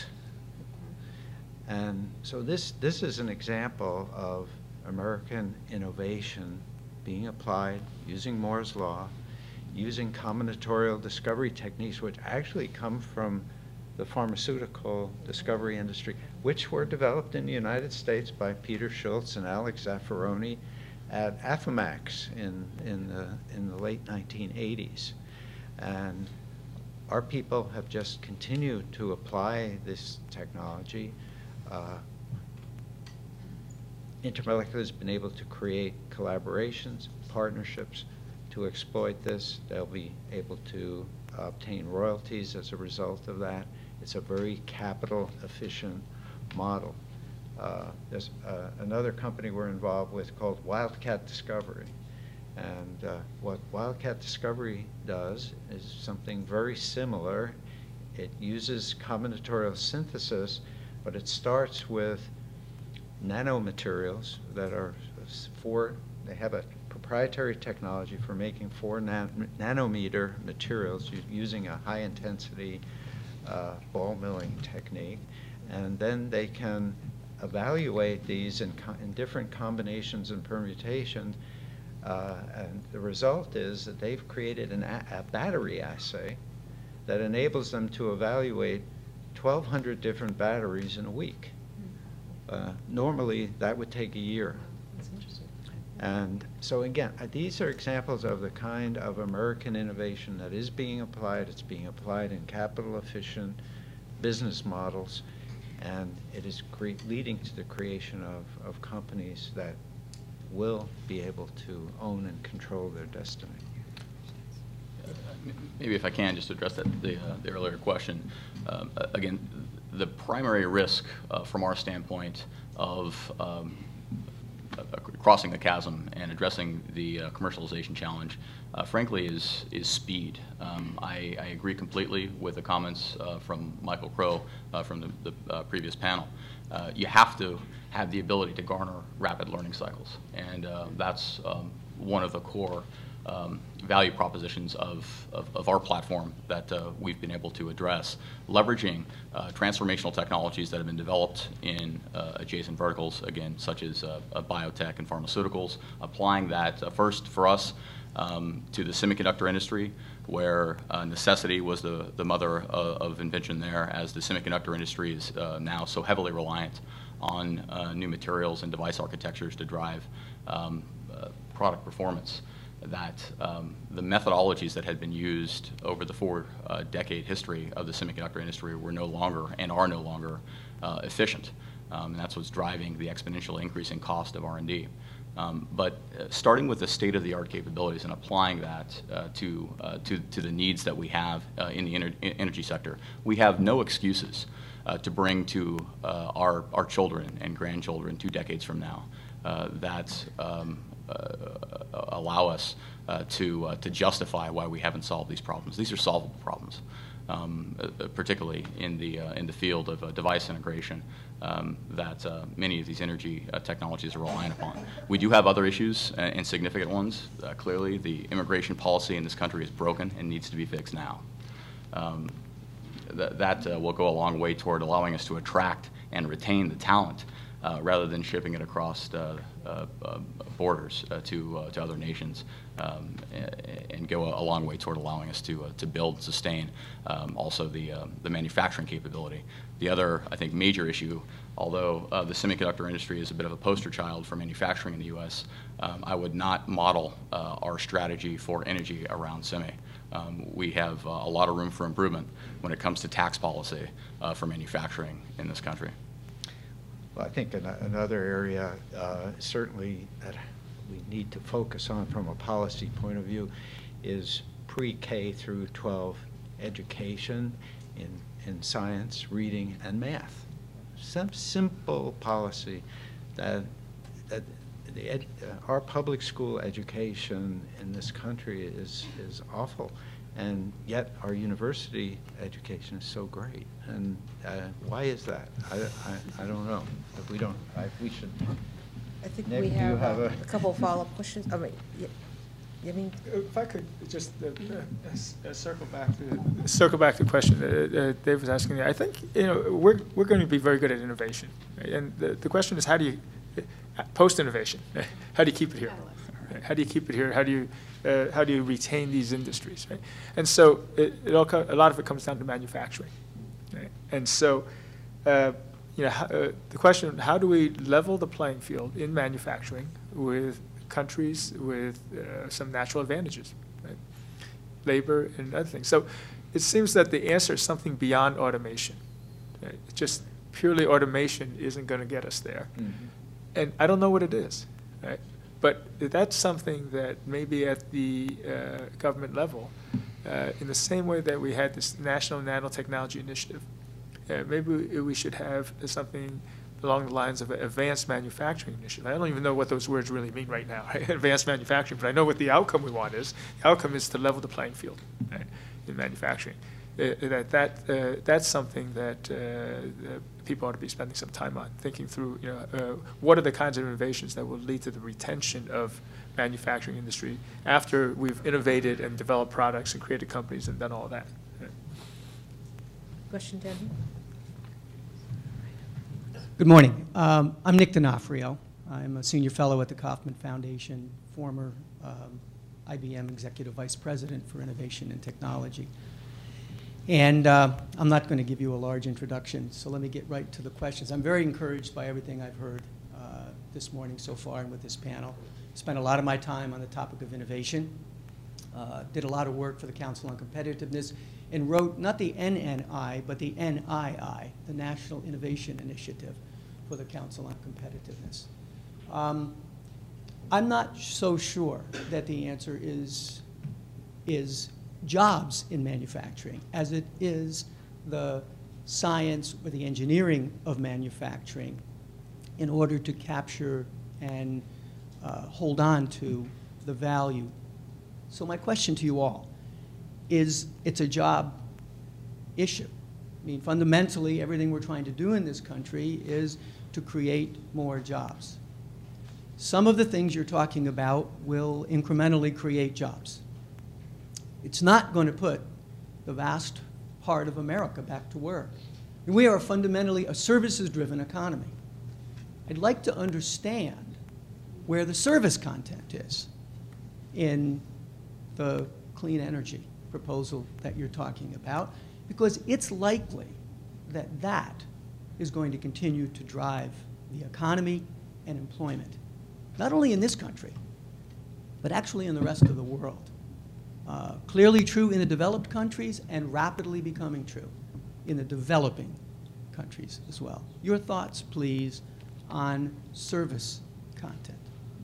And so this, this is an example of American innovation being applied using Moore's law, using combinatorial discovery techniques, which actually come from the pharmaceutical discovery industry, which were developed in the United States by Peter Schultz and Alex Zaffaroni at Affymax in, in, the, in the late nineteen eighties. And our people have just continued to apply this technology. Uh, Intermolecular has been able to create collaborations, partnerships to exploit this. They'll be able to obtain royalties as a result of that. It's a very capital efficient model. Uh, there's uh, another company we're involved with called Wildcat Discovery. And uh, what Wildcat Discovery does is something very similar. It uses combinatorial synthesis, but it starts with nanomaterials that are four, they have a proprietary technology for making four nan nanometer materials using a high intensity uh, ball milling technique. And then they can evaluate these in, co in different combinations and permutations. Uh, and the result is that they've created an a, a battery assay that enables them to evaluate twelve hundred different batteries in a week. Uh, normally, that would take a year. That's interesting. And so again, uh, these are examples of the kind of American innovation that is being applied. It's being applied in capital efficient business models, and it is leading to the creation of, of companies that will be able to own and control their destiny. Maybe if I can just address that, the, uh, the earlier question. Um, again, the primary risk uh, from our standpoint of um, uh, crossing the chasm and addressing the uh, commercialization challenge, uh, frankly, is, is speed. Um, I, I agree completely with the comments uh, from Michael Crow uh, from the, the uh, previous panel. Uh, you have to have the ability to garner rapid learning cycles, and uh, that's um, one of the core um, value propositions of, of, of our platform that uh, we've been able to address, leveraging uh, transformational technologies that have been developed in uh, adjacent verticals, again, such as uh, uh, biotech and pharmaceuticals, applying that uh, first for us um, to the semiconductor industry, where uh, necessity was the, the mother of, of invention there, as the semiconductor industry is uh, now so heavily reliant on uh, new materials and device architectures to drive um, uh, product performance, that um, the methodologies that had been used over the four uh, decade history of the semiconductor industry were no longer and are no longer uh, efficient. Um, and that's what's driving the exponential increase in cost of R and D. Um, but uh, starting with the state-of-the-art capabilities and applying that uh, to, uh, to, to the needs that we have uh, in the ener energy sector, we have no excuses uh, to bring to uh, our, our children and grandchildren two decades from now uh, that um, uh, allow us uh, to, uh, to justify why we haven't solved these problems. These are solvable problems. um, uh, particularly in the, uh, in the field of uh, device integration um, that uh, many of these energy uh, technologies are relying upon. We do have other issues uh, and significant ones. Uh, clearly, the immigration policy in this country is broken and needs to be fixed now. Um, th that uh, will go a long way toward allowing us to attract and retain the talent uh, rather than shipping it across uh, uh, uh, borders uh, to, uh, to other nations, um, and, and go a, a long way toward allowing us to, uh, to build and sustain um, also the, uh, the manufacturing capability. The other, I think, major issue, although uh, the semiconductor industry is a bit of a poster child for manufacturing in the U S, um, I would not model uh, our strategy for energy around semi. Um, we have uh, a lot of room for improvement when it comes to tax policy uh, for manufacturing in this country. Well, I think an another area uh, certainly that we need to focus on from a policy point of view is pre-K through twelve education in, in science, reading, and math. Some simple policy that, that the ed, uh, our public school education in this country is, is awful, and yet our university education is so great. And uh, why is that? I, I, I don't know. If we don't, I, we should. I think Nick, we do you have, have uh, a- a couple of follow-up questions. I mean, y- I mean, If I could just uh, uh, s- uh, circle back to circle back to the question that uh, Dave was asking. I think you know we're we're going to be very good at innovation, right? And the the question is how do you uh, post innovation? How do you keep it here? Right? How do you keep it here? How do you uh, how do you retain these industries? Right? And so it, it all co a lot of it comes down to manufacturing, right? And so. Uh, You know, how, uh, the question, how do we level the playing field in manufacturing with countries with uh, some natural advantages, right? Labor and other things. So it seems that the answer is something beyond automation. Right? Just purely automation isn't going to get us there. Mm-hmm. And I don't know what it is, right? But that's something that maybe at the uh, government level, uh, in the same way that we had this National Nanotechnology Initiative, Uh, maybe we, we should have something along the lines of an advanced manufacturing initiative. I don't even know what those words really mean right now, right? Advanced manufacturing, but I know what the outcome we want is. The outcome is to level the playing field, right, in manufacturing. Uh, that that uh, that's something that uh, uh, people ought to be spending some time on, thinking through. You know, uh, what are the kinds of innovations that will lead to the retention of manufacturing industry after we've innovated and developed products and created companies and done all that. Right? question, Denny? Good morning. Um, I'm Nick D'Onofrio. I'm a senior fellow at the Kauffman Foundation, former um, I B M Executive Vice President for Innovation and Technology. And uh, I'm not going to give you a large introduction, so let me get right to the questions. I'm very encouraged by everything I've heard uh, this morning so far and with this panel. Spent a lot of my time on the topic of innovation, uh, did a lot of work for the Council on Competitiveness, and wrote not the N N I, but the N I I, the National Innovation Initiative for the Council on Competitiveness. Um, I'm not so sure that the answer is, is jobs in manufacturing as it is the science or the engineering of manufacturing in order to capture and uh, hold on to the value. So my question to you all is, it's a job issue. I mean, fundamentally, everything we're trying to do in this country is to create more jobs. Some of the things you're talking about will incrementally create jobs. It's not going to put the vast part of America back to work. And we are fundamentally a services-driven economy. I'd like to understand where the service content is in the clean energy proposal that you're talking about, because it's likely that that is going to continue to drive the economy and employment, not only in this country, but actually in the rest of the world. Uh, clearly true in the developed countries and rapidly becoming true in the developing countries as well. Your thoughts, please, on service content.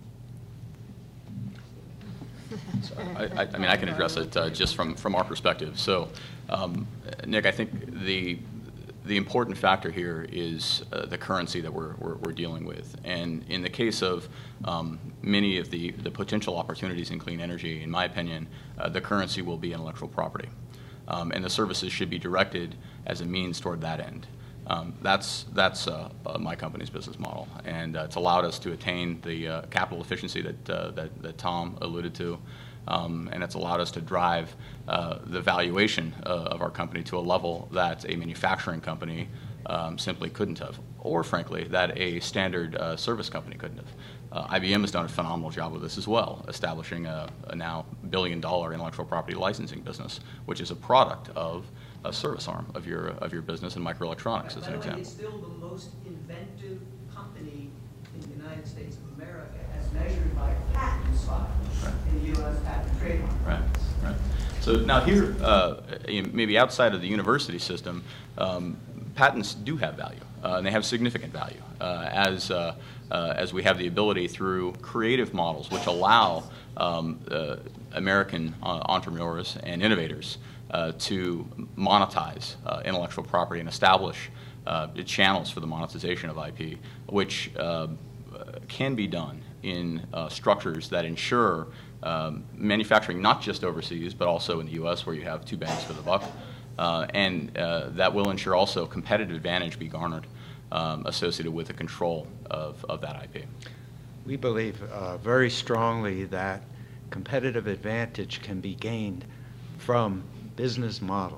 So I, I, I mean, I can address it uh, just from, from our perspective. So, um, Nick, I think the the important factor here is uh, the currency that we're, we're, we're dealing with. And in the case of um, many of the, the potential opportunities in clean energy, in my opinion, uh, the currency will be intellectual property. um, and the services should be directed as a means toward that end. Um, that's that's uh, uh, my company's business model, and uh, it's allowed us to attain the uh, capital efficiency that, uh, that that Tom alluded to, um, and it's allowed us to drive uh, the valuation uh, of our company to a level that a manufacturing company um, simply couldn't have, or frankly, that a standard uh, service company couldn't have. Uh, I B M has done a phenomenal job with this as well, establishing a, a now billion-dollar intellectual property licensing business, which is a product of a service arm of your of your business in microelectronics, as an example. It's still the most inventive company in the United States of America, as measured by patents filed Right. in the U S Patent and Trademark Right, Office. right. So now here, uh, maybe outside of the university system, um, patents do have value, uh, and they have significant value, uh, as uh, uh, as we have the ability through creative models which allow um, uh, American uh, entrepreneurs and innovators Uh, to monetize uh, intellectual property and establish uh, channels for the monetization of I P, which uh, can be done in uh, structures that ensure um, manufacturing not just overseas, but also in the U S, where you have two bangs for the buck, uh, and uh, that will ensure also competitive advantage be garnered um, associated with the control of, of that I P. We believe uh, very strongly that competitive advantage can be gained from business model,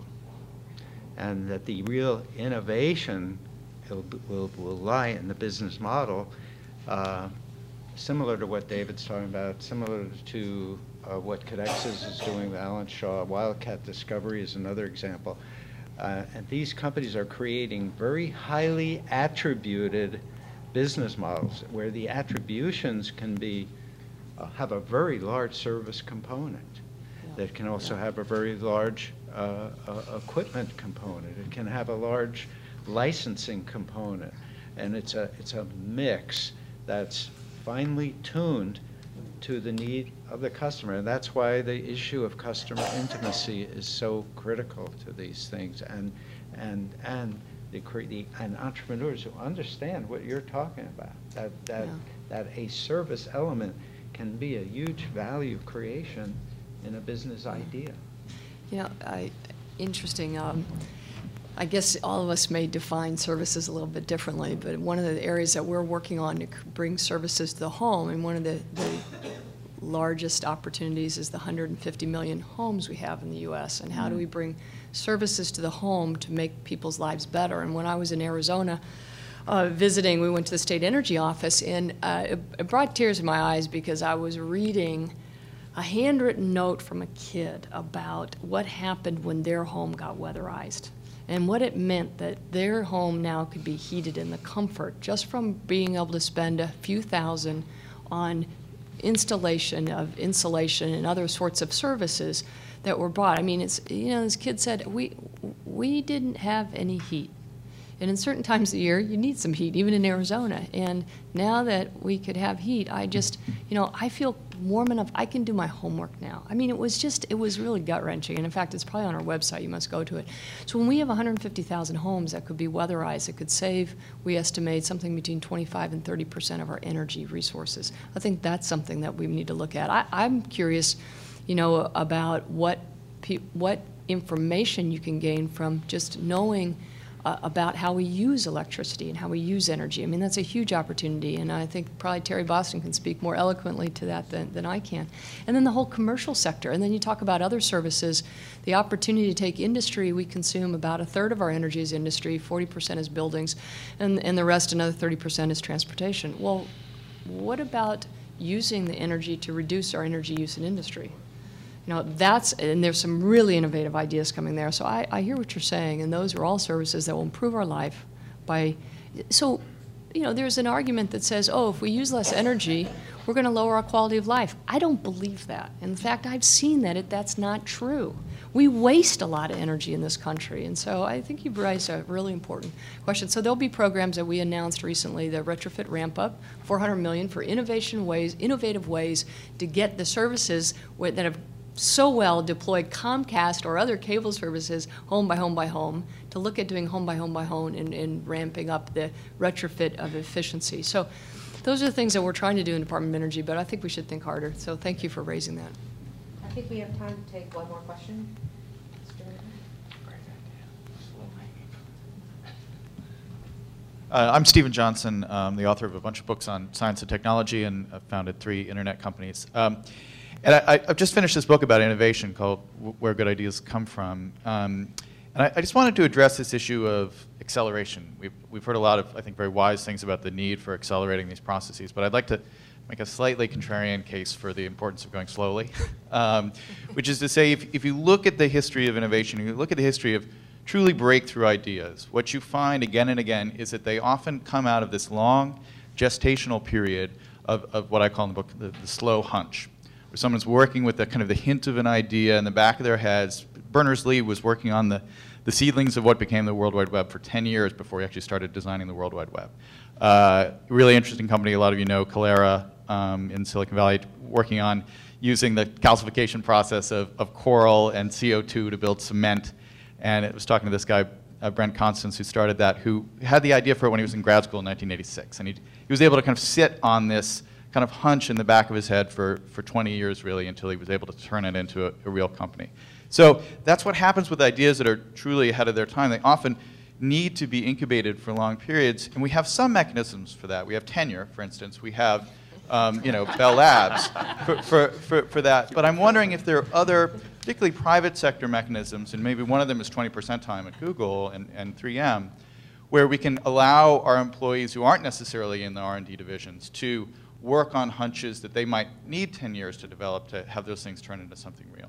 and that the real innovation will, will, will lie in the business model, uh, similar to what David's talking about, similar to uh, what Codexis is doing with Alan Shaw. Wildcat Discovery is another example. Uh, and these companies are creating very highly attributed business models where the attributions can be, uh, have a very large service component. That can also have a very large uh, uh, equipment component. It can have a large licensing component, and it's a it's a mix that's finely tuned to the need of the customer, and that's why the issue of customer intimacy is so critical to these things, and and and the, the and entrepreneurs who understand what you're talking about, that that Yeah. that a service element can be a huge value creation in a business idea. You know, I, interesting. Um, I guess all of us may define services a little bit differently, but one of the areas that we're working on to bring services to the home, and one of the, the largest opportunities is the one hundred fifty million homes we have in the U S, and how do we bring services to the home to make people's lives better. And when I was in Arizona uh, visiting, we went to the State Energy Office, and uh, it, it brought tears in my eyes because I was reading a handwritten note from a kid about what happened when their home got weatherized, and what it meant that their home now could be heated in the comfort just from being able to spend a few thousand on installation of insulation and other sorts of services that were bought. I mean, it's, you know, this kid said, we, we didn't have any heat. And in certain times of the year, you need some heat, even in Arizona. And now that we could have heat, I just, you know, I feel warm enough. I can do my homework now. I mean, it was just, it was really gut-wrenching. And in fact, it's probably on our website. You must go to it. So when we have one hundred fifty thousand homes that could be weatherized, it could save, we estimate, something between twenty-five and thirty percent of our energy resources. I think that's something that we need to look at. I, I'm curious, you know, about what, pe what information you can gain from just knowing Uh, about how we use electricity and how we use energy. I mean, that's a huge opportunity, and I think probably Terry Boston can speak more eloquently to that than, than I can. And then the whole commercial sector, and then you talk about other services, the opportunity to take industry. We consume about a third of our energy is industry, forty percent is buildings, and, and the rest, another thirty percent is transportation. Well, what about using the energy to reduce our energy use in industry? You know, that's, and there's some really innovative ideas coming there. So I, I hear what you're saying, and those are all services that will improve our life by, so, you know, there's an argument that says, oh, if we use less energy, we're going to lower our quality of life. I don't believe that. In fact, I've seen that it, that's not true. We waste a lot of energy in this country, and so I think you've raised a really important question. So there'll be programs that we announced recently, the Retrofit Ramp Up, four hundred million dollars for innovation ways, innovative ways to get the services that have so well deployed Comcast or other cable services home by home by home, to look at doing home by home by home and, and ramping up the retrofit of efficiency. So those are the things that we're trying to do in the Department of Energy, but I think we should think harder. So thank you for raising that. I think we have time to take one more question. Uh, I'm Stephen Johnson, um, the author of a bunch of books on science and technology, and I've founded three internet companies. Um, and I, I've just finished this book about innovation called Where Good Ideas Come From. Um, and I, I just wanted to address this issue of acceleration. We've, we've heard a lot of, I think, very wise things about the need for accelerating these processes, but I'd like to make a slightly contrarian case for the importance of going slowly, um, which is to say, if, if you look at the history of innovation, you look at the history of truly breakthrough ideas, what you find again and again is that they often come out of this long gestational period of, of what I call in the book the, the slow hunch, where someone's working with the kind of the hint of an idea in the back of their heads. Berners-Lee was working on the, the seedlings of what became the World Wide Web for ten years before he actually started designing the World Wide Web. Uh, really interesting company, a lot of you know, Kalera um, in Silicon Valley, working on using the calcification process of, of coral and C O two to build cement. And it was talking to this guy, uh, Brent Constance, who started that, who had the idea for it when he was in grad school in nineteen eighty-six. And he, he was able to kind of sit on this kind of hunch in the back of his head for, for twenty years, really, until he was able to turn it into a, a real company. So that's what happens with ideas that are truly ahead of their time. They often need to be incubated for long periods, and we have some mechanisms for that. We have tenure, for instance. We have um, you know, Bell Labs for, for, for, for that. But I'm wondering if there are other, particularly private sector mechanisms, and maybe one of them is twenty percent time at Google and, and three M, where we can allow our employees who aren't necessarily in the R and D divisions to work on hunches that they might need ten years to develop to have those things turn into something real.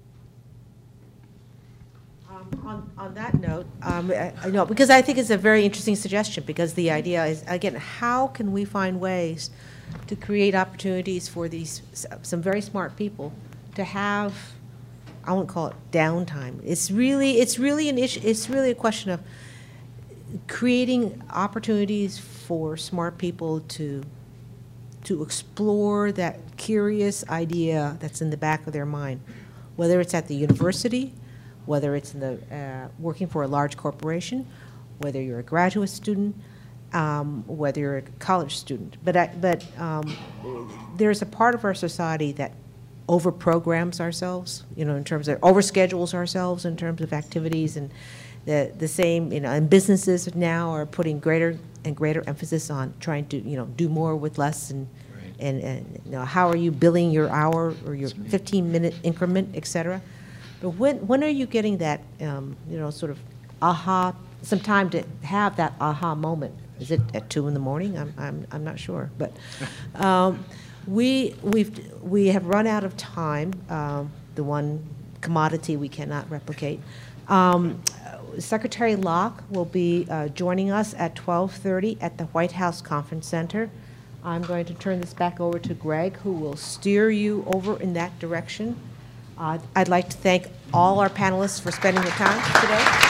Um, on, on that note, um, I, I know, because I think it's a very interesting suggestion, because the idea is, again, how can we find ways to create opportunities for these, some very smart people to have, I won't call it downtime. It's really, it's really an issue, it's really a question of creating opportunities for smart people to, to explore that curious idea that's in the back of their mind, whether it's at the university, whether it's in the, uh, working for a large corporation, whether you're a graduate student, um, whether you're a college student. But, I, but um, there's a part of our society that over-programs ourselves, you know, in terms of, over-schedules ourselves in terms of activities, and the, the same, you know, and businesses now are putting greater and greater emphasis on trying to, you know, do more with less, and, right. and, and you know, how are you billing your hour or your fifteen-minute increment, et cetera. But when, when are you getting that, um, you know, sort of aha, some time to have that aha moment? Is it at two in the morning? I'm, I'm, I'm not sure. But um, we, we've, we have run out of time, um, the one commodity we cannot replicate. Um, Secretary Locke will be uh, joining us at twelve thirty at the White House Conference Center. I'm going to turn this back over to Greg, who will steer you over in that direction. Uh, I'd like to thank all our panelists for spending the time today.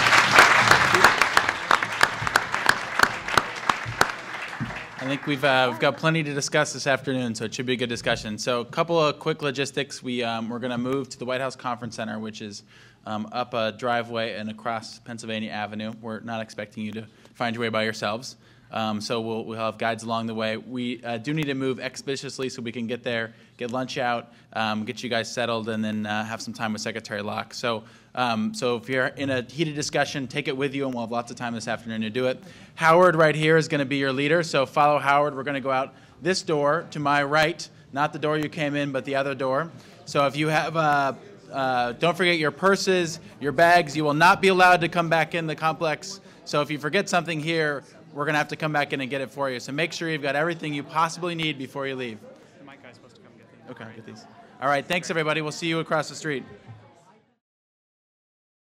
I think we've, uh, we've got plenty to discuss this afternoon, so it should be a good discussion. So a couple of quick logistics. We, um, we're going to move to the White House Conference Center, which is um, up a driveway and across Pennsylvania Avenue. We're not expecting you to find your way by yourselves. Um, so we'll, we'll have guides along the way. We uh, do need to move expeditiously so we can get there, get lunch out, um, get you guys settled, and then uh, have some time with Secretary Locke. So, um, so if you're in a heated discussion, take it with you, and we'll have lots of time this afternoon to do it. Howard right here is going to be your leader, so follow Howard. We're going to go out this door to my right, not the door you came in, but the other door. So if you have, uh, uh, don't forget your purses, your bags. You will not be allowed to come back in the complex. So if you forget something here, we're going to have to come back in and get it for you. So make sure you've got everything you possibly need before you leave. The mic guy's supposed to come get these. Okay, get these. All right, thanks, everybody. We'll see you across the street.